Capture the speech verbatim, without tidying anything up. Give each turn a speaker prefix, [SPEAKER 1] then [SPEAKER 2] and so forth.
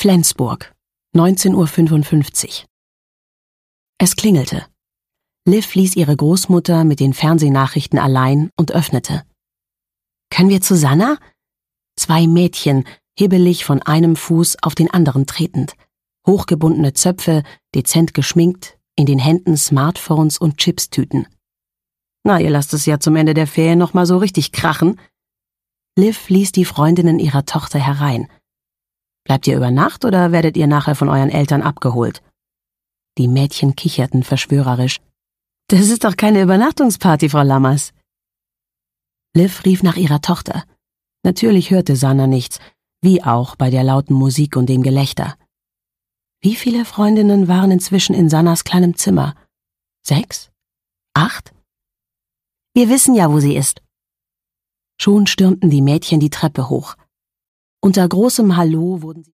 [SPEAKER 1] Flensburg, neunzehn Uhr fünfundfünfzig. Es klingelte. Liv ließ ihre Großmutter mit den Fernsehnachrichten allein und öffnete. »Können wir zu Sanna?« Zwei Mädchen, hibbelig von einem Fuß auf den anderen tretend. Hochgebundene Zöpfe, dezent geschminkt, in den Händen Smartphones und Chipstüten. »Na, ihr lasst es ja zum Ende der Ferien noch mal so richtig krachen.« Liv ließ die Freundinnen ihrer Tochter herein. »Bleibt ihr über Nacht oder werdet ihr nachher von euren Eltern abgeholt?« Die Mädchen kicherten verschwörerisch. »Das ist doch keine Übernachtungsparty, Frau Lammers.« Liv rief nach ihrer Tochter. Natürlich hörte Sanna nichts, wie auch bei der lauten Musik und dem Gelächter. Wie viele Freundinnen waren inzwischen in Sannas kleinem Zimmer? Sechs? Acht? »Wir wissen ja, wo sie ist.« Schon stürmten die Mädchen die Treppe hoch. Unter großem Hallo wurden sie